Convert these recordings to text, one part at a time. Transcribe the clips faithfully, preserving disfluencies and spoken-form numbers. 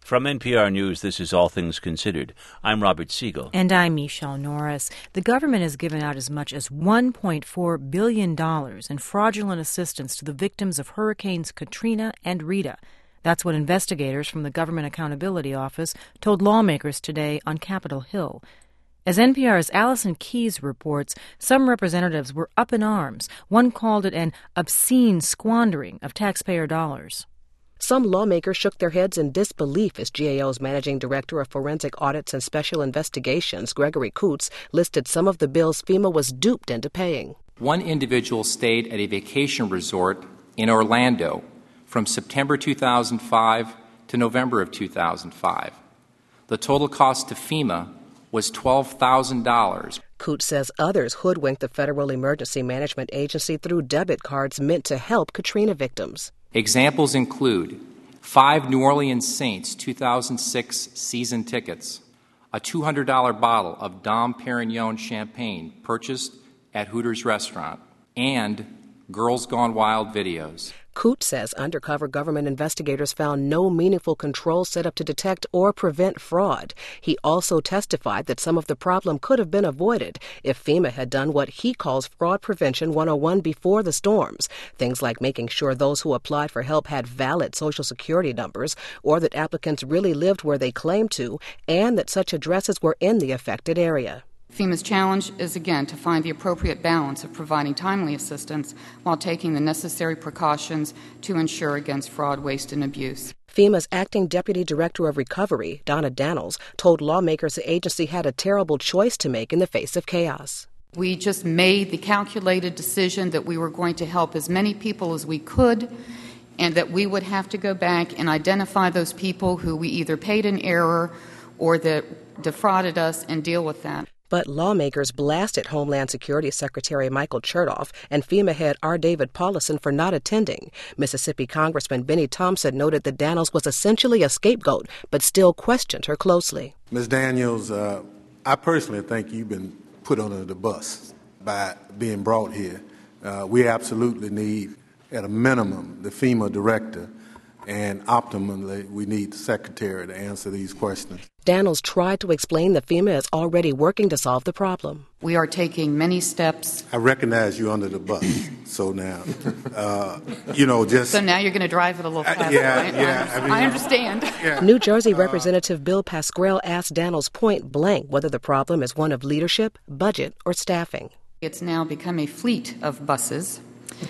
From N P R News, this is All Things Considered. I'm Robert Siegel. And I'm Michelle Norris. The government has given out as much as one point four billion dollars in fraudulent assistance to the victims of Hurricanes Katrina and Rita. That's what investigators from the Government Accountability Office told lawmakers today on Capitol Hill. As N P R's Allison Keyes reports, some representatives were up in arms. One called it an obscene squandering of taxpayer dollars. Some lawmakers shook their heads in disbelief as G A O's Managing Director of Forensic Audits and Special Investigations, Gregory Coots, listed some of the bills FEMA was duped into paying. One individual stayed at a vacation resort in Orlando from September two thousand five to November of two thousand five. The total cost to FEMA was twelve thousand dollars. Coots says others hoodwinked the Federal Emergency Management Agency through debit cards meant to help Katrina victims. Examples include five New Orleans Saints two thousand six season tickets, a two hundred dollars bottle of Dom Perignon champagne purchased at Hooters restaurant, and Girls Gone Wild videos. Coots says undercover government investigators found no meaningful controls set up to detect or prevent fraud. He also testified that some of the problem could have been avoided if FEMA had done what he calls Fraud Prevention one oh one before the storms. Things like making sure those who applied for help had valid Social Security numbers, or that applicants really lived where they claimed to, and that such addresses were in the affected area. FEMA's challenge is, again, to find the appropriate balance of providing timely assistance while taking the necessary precautions to ensure against fraud, waste, and abuse. FEMA's acting Deputy Director of Recovery, Donna Daniels, told lawmakers the agency had a terrible choice to make in the face of chaos. We just made the calculated decision that we were going to help as many people as we could, and that we would have to go back and identify those people who we either paid in error or that defrauded us and deal with that. But lawmakers blasted Homeland Security Secretary Michael Chertoff and FEMA head R. David Paulison for not attending. Mississippi Congressman Benny Thompson noted that Daniels was essentially a scapegoat, but still questioned her closely. Miz Daniels, uh, I personally think you've been put under the bus by being brought here. Uh, we absolutely need, at a minimum, the FEMA director, and optimally, we need the secretary to answer these questions. Daniels tried to explain that FEMA is already working to solve the problem. We are taking many steps. I recognize you under the bus, so now, uh, you know, just... So now you're going to drive it a little faster, uh, yeah, right? Yeah, I, I, mean, I understand. Yeah. New Jersey Representative uh, Bill Pascrell asked Daniels point blank whether the problem is one of leadership, budget, or staffing. It's now become a fleet of buses.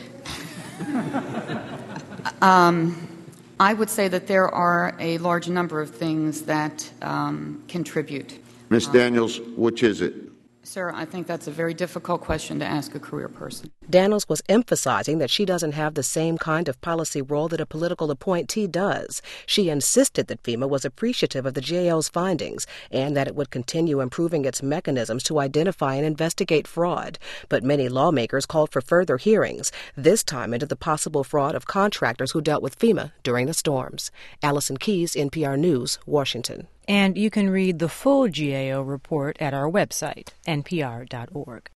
um... I would say that there are a large number of things that um, contribute. Miz Daniels, which is it? Sir, I think that's a very difficult question to ask a career person. Daniels was emphasizing that she doesn't have the same kind of policy role that a political appointee does. She insisted that FEMA was appreciative of the G A O's findings and that it would continue improving its mechanisms to identify and investigate fraud. But many lawmakers called for further hearings, this time into the possible fraud of contractors who dealt with FEMA during the storms. Allison Keyes, N P R News, Washington. And you can read the full G A O report at our website, N P R dot org.